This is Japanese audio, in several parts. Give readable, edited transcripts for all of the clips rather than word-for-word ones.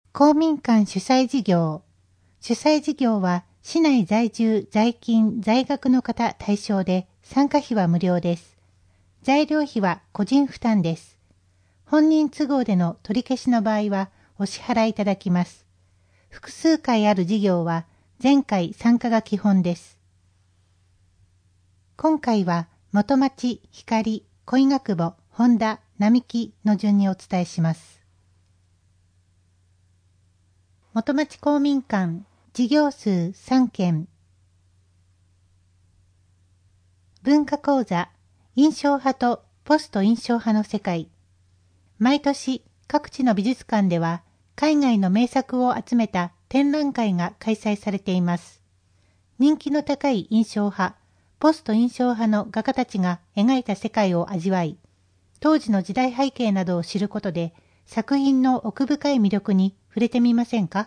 公民館主催事業。主催事業は市内在住、在勤、在学の方対象で参加費は無料です。材料費は個人負担です。本人都合での取り消しの場合はお支払いいただきます。複数回ある事業は前回参加が基本です。今回は元町、光、恋学母、本田、並木の順にお伝えします。元町公民館、事業数3件。文化講座、印象派とポスト印象派の世界。毎年各地の美術館では海外の名作を集めた展覧会が開催されています。人気の高い印象派、ポスト印象派の画家たちが描いた世界を味わい、当時の時代背景などを知ることで作品の奥深い魅力に触れてみませんか？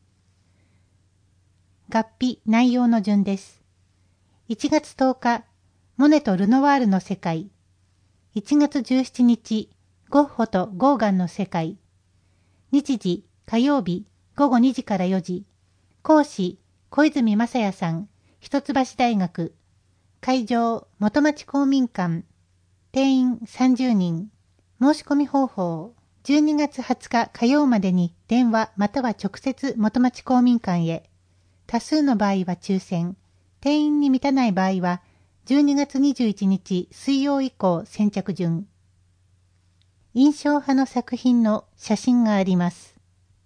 合否内容の順です。1月10日、モネとルノワールの世界。1月17日、ゴッホとゴーガンの世界。日時、火曜日、午後2時から4時。講師、小泉正也さん、一橋大学。会場、元町公民館。定員30人。申し込み方法、12月20日火曜までに電話または直接元町公民館へ。多数の場合は抽選。定員に満たない場合は、12月21日水曜以降先着順。印象派の作品の写真があります。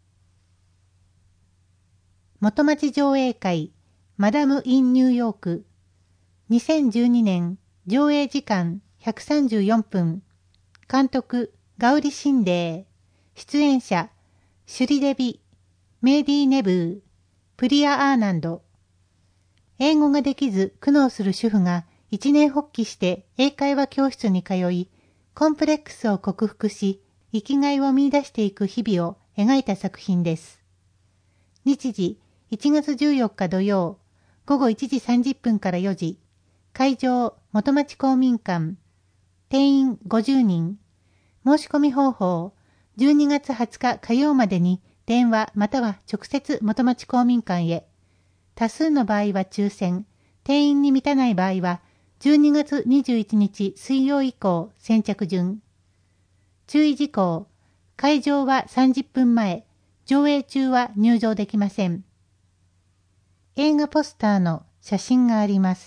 元町上映会、マダム・イン・ニューヨーク。2012年、上映時間134分。監督、ガウリ・シンデー。出演者、シュリデビ、メイディ・ネブー、プリア・アーナンド。英語ができず苦悩する主婦が一年発起して英会話教室に通い、コンプレックスを克服し、生きがいを見出していく日々を描いた作品です。日時、1月14日土曜、午後1時30分から4時。会場、元町公民館。定員50人。申し込み方法、12月20日火曜までに電話または直接元町公民館へ。多数の場合は抽選。定員に満たない場合は、12月21日水曜以降先着順。注意事項、会場は30分前、上映中は入場できません。映画ポスターの写真があります。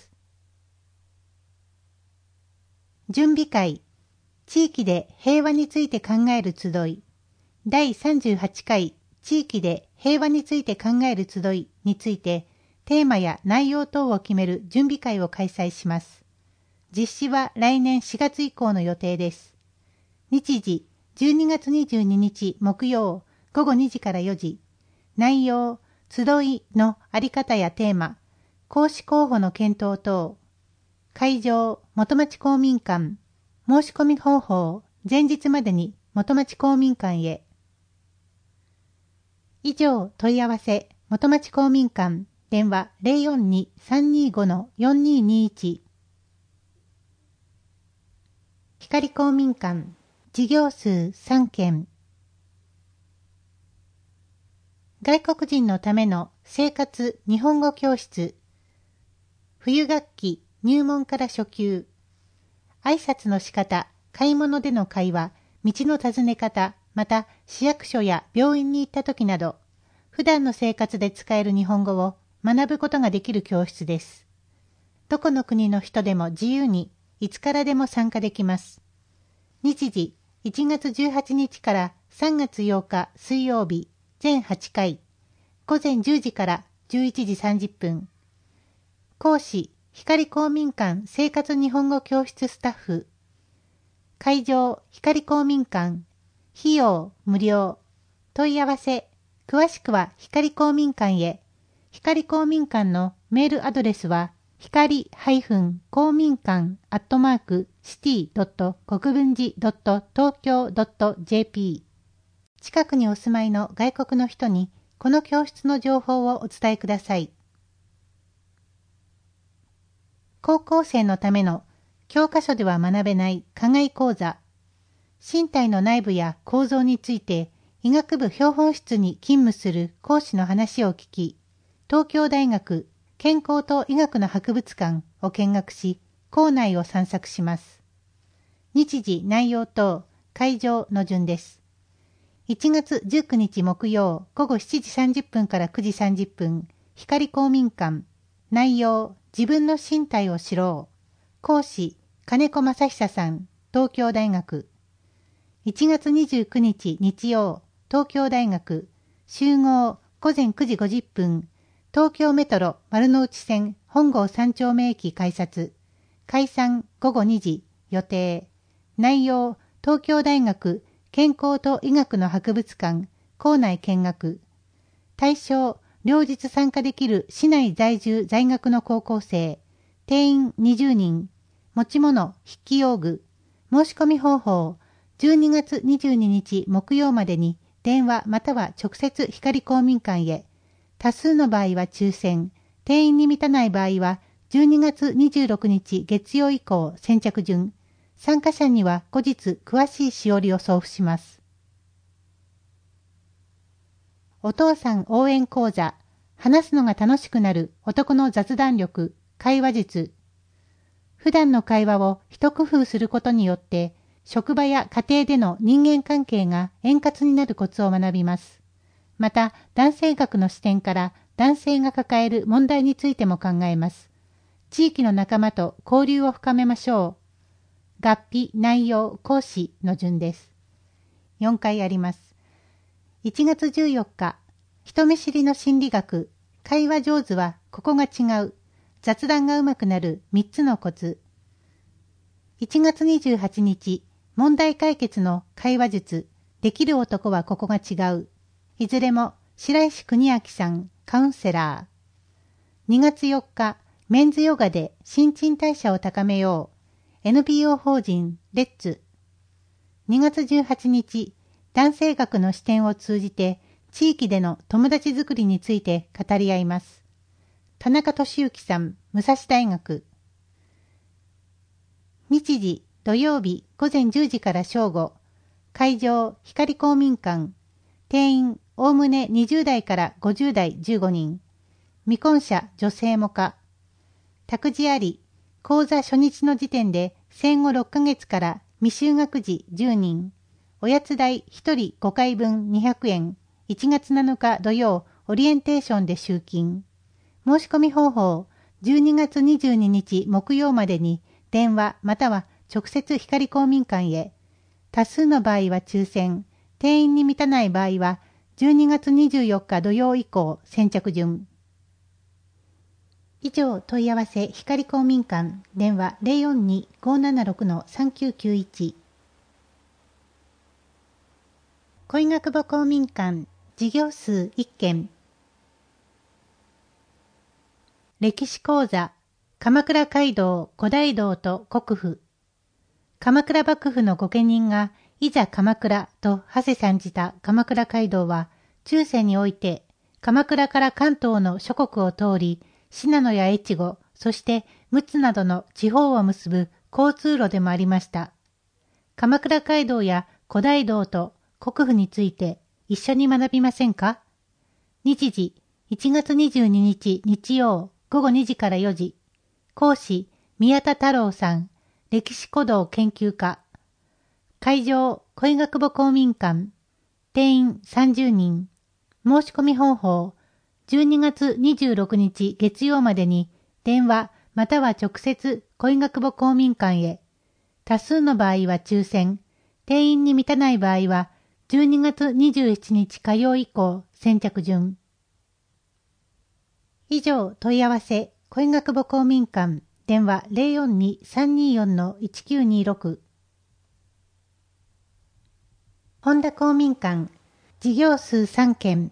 準備会、地域で平和について考える集い。第38回地域で平和について考える集いについて、テーマや内容等を決める準備会を開催します。実施は来年4月以降の予定です。日時、12月22日木曜午後2時から4時。内容、集いのあり方やテーマ、講師候補の検討等。会場、元町公民館。申し込み方法、前日までに元町公民館へ。以上、問い合わせ、元町公民館、電話 042-325-4221。光公民館、事業数3件。外国人のための生活日本語教室。冬学期入門から初級。挨拶の仕方、買い物での会話、道の尋ね方、また市役所や病院に行った時など、普段の生活で使える日本語を学ぶことができる教室です。どこの国の人でも自由に、いつからでも参加できます。日時、1月18日から3月8日水曜日、全8回、午前10時から11時30分。講師、光公民館生活日本語教室スタッフ。会場、光公民館。費用、無料。問い合わせ、詳しくは光公民館へ。光公民館のメールアドレスは、光-公民館@city.国分寺.東京.jp。近くにお住まいの外国の人に、この教室の情報をお伝えください。高校生のための教科書では学べない課外講座。身体の内部や構造について医学部標本室に勤務する講師の話を聞き、東京大学健康と医学の博物館を見学し、校内を散策します。日時、内容等、会場の順です。1月19日木曜午後7時30分から9時30分、光公民館。内容、自分の身体を知ろう。講師、金子正久さん、東京大学。1月29日日曜、東京大学。集合、午前9時50分。東京メトロ丸の内線本郷三丁目駅改札。解散午後2時、予定。内容、東京大学健康と医学の博物館、校内見学。対象、両日参加できる市内在住在学の高校生。定員20人。持ち物、筆記用具。申し込み方法、12月22日木曜までに電話または直接光公民館へ。多数の場合は抽選。定員に満たない場合は12月26日月曜以降先着順。参加者には後日詳しいしおりを送付します。お父さん応援講座。話すのが楽しくなる男の雑談力、会話術。普段の会話を一工夫することによって、職場や家庭での人間関係が円滑になるコツを学びます。また、男性学の視点から男性が抱える問題についても考えます。地域の仲間と交流を深めましょう。合否、内容、講師の順です。4回あります。1月14日、人見知りの心理学、会話上手はここが違う。雑談がうまくなる3つのコツ。1月28日、問題解決の会話術、できる男はここが違う。いずれも白石邦明さん、カウンセラー。2月4日、メンズヨガで新陳代謝を高めよう。NPO 法人レッツ。2月18日、男性学の視点を通じて地域での友達づくりについて語り合います。田中俊之さん、武蔵大学。日時、土曜日午前10時から正午。会場、光公民館。定員、おおむね20代から50代15人。未婚者、女性もか。託児あり、講座初日の時点で戦後6ヶ月から未就学児10人。おやつ代1人5回分200円。1月7日土曜、オリエンテーションで集金。申し込み方法、12月22日木曜までに電話または直接光公民館へ。多数の場合は抽選。定員に満たない場合は12月24日土曜以降先着順。以上問い合わせ光公民館電話 042-576-3991 小医学部公民館事業数1件歴史講座鎌倉街道五大道と国府鎌倉幕府の御家人がいざ鎌倉と馳せ参じた鎌倉街道は中世において鎌倉から関東の諸国を通り信濃や越後そして陸奥などの地方を結ぶ交通路でもありました。鎌倉街道や五大道と国府について一緒に学びませんか？日時1月22日日曜午後2時から4時。講師宮田太郎さん、歴史古道研究家。会場小医学部公民館。定員30人。申し込み方法12月26日月曜までに電話または直接小医学部公民館へ。多数の場合は抽選。定員に満たない場合は12月27日火曜以降先着順。以上問い合わせ小医学部公民館電話 042-324-1926 本田公民館事業数3件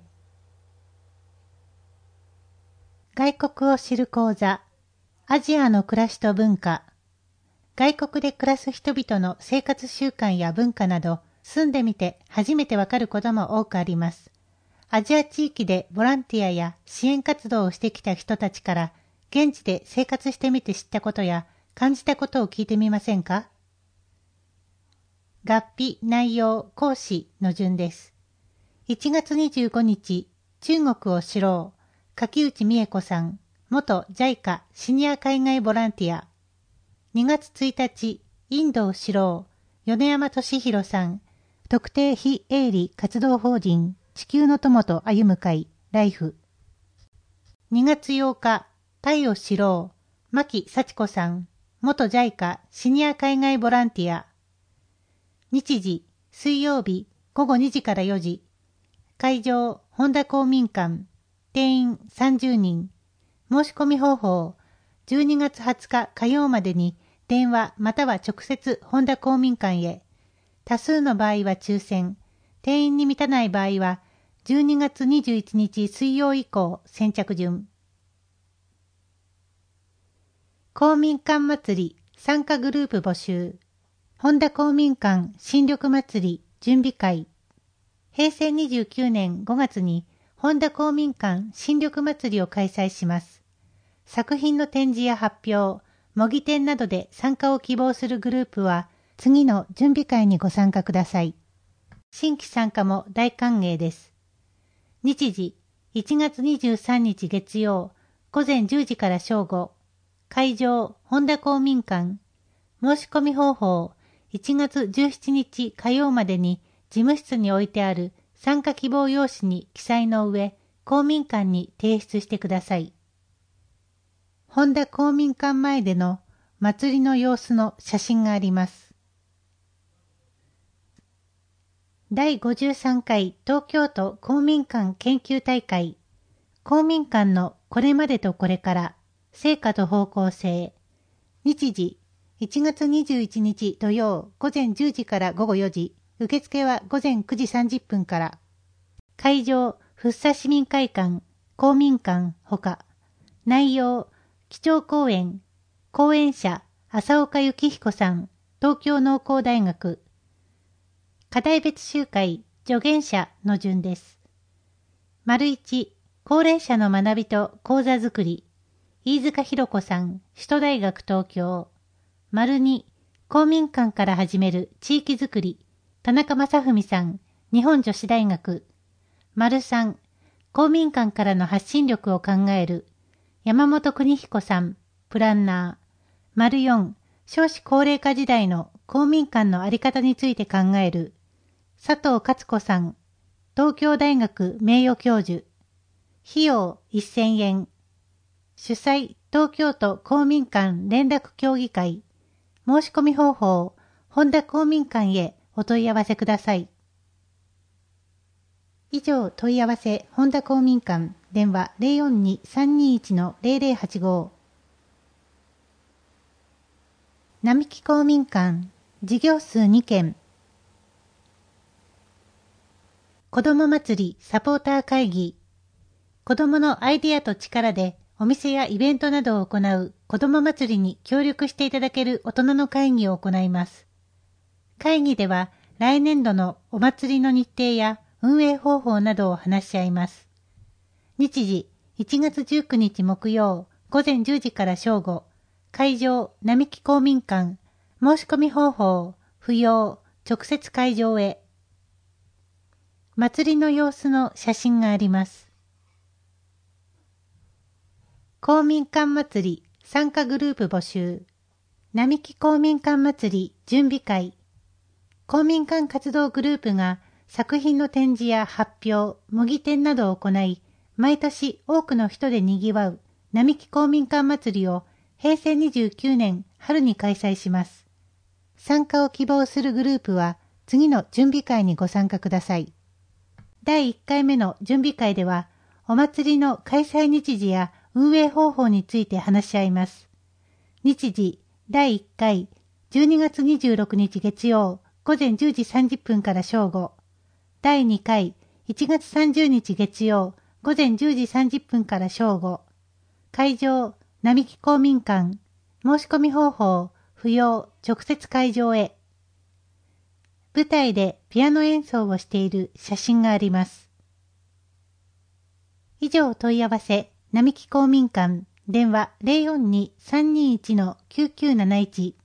外国を知る講座アジアの暮らしと文化外国で暮らす人々の生活習慣や文化など住んでみて初めてわかることも多くあります。アジア地域でボランティアや支援活動をしてきた人たちから現地で生活してみて知ったことや感じたことを聞いてみませんか？合否、内容、講師の順です。 1月25日、中国を知ろう、柿内美恵子さん、元 JICA シニア海外ボランティア。2月1日、インドを知ろう、米山俊弘さん、特定非営利活動法人、地球の友と歩む会、ライフ。2月8日、タイを知ろう、牧幸子さん、元 JICA シニア海外ボランティア。日時、水曜日、午後2時から4時。会場、本田公民館。定員30人。申し込み方法、12月20日火曜までに電話または直接本田公民館へ。多数の場合は抽選。定員に満たない場合は、12月21日水曜以降先着順。公民館祭り参加グループ募集。本田公民館新緑祭り準備会。平成29年5月に本田公民館新緑祭りを開催します。作品の展示や発表、模擬展などで参加を希望するグループは、次の準備会にご参加ください。新規参加も大歓迎です。日時、1月23日月曜、午前10時から正午。会場、本田公民館。申し込み方法、1月17日火曜までに事務室に置いてある参加希望用紙に記載の上、公民館に提出してください。本田公民館前での祭りの様子の写真があります。第53回東京都公民館研究大会。公民館のこれまでとこれから、成果と方向性。日時、1月21日土曜午前10時から午後4時。受付は午前9時30分から。会場、福生市民会館、公民館ほか。内容、基調講演。講演者、浅岡幸彦さん、東京農工大学。課題別集会、助言者の順です。丸1、高齢者の学びと講座づくり。飯塚弘子さん、首都大学東京。丸2、公民館から始める地域づくり。田中正文さん、日本女子大学。丸3、公民館からの発信力を考える。山本邦彦さん、プランナー。丸4、少子高齢化時代の公民館のあり方について考える。佐藤勝子さん、東京大学名誉教授。費用1000円。主催、東京都公民館連絡協議会。申し込み方法、本田公民館へお問い合わせください。以上、問い合わせ、本田公民館、電話 042-321-0085。並木公民館、事業数2件。子ども祭りサポーター会議。子どものアイデアと力でお店やイベントなどを行う子ども祭りに協力していただける大人の会議を行います。会議では来年度のお祭りの日程や運営方法などを話し合います。日時、1月19日木曜、午前10時から正午。会場、並木公民館。申し込み方法、不要、直接会場へ。祭りの様子の写真があります。公民館祭り参加グループ募集。並木公民館祭り準備会。公民館活動グループが作品の展示や発表、模擬展などを行い、毎年多くの人で賑わう並木公民館祭りを平成29年春に開催します。参加を希望するグループは次の準備会にご参加ください。第1回目の準備会では、お祭りの開催日時や運営方法について話し合います。日時、第1回、12月26日月曜、午前10時30分から正午。第2回、1月30日月曜、午前10時30分から正午。会場、並木公民館。申し込み方法、不要、直接会場へ。舞台でピアノ演奏をしている写真があります。以上問い合わせ、並木公民館、電話 042-321-9971。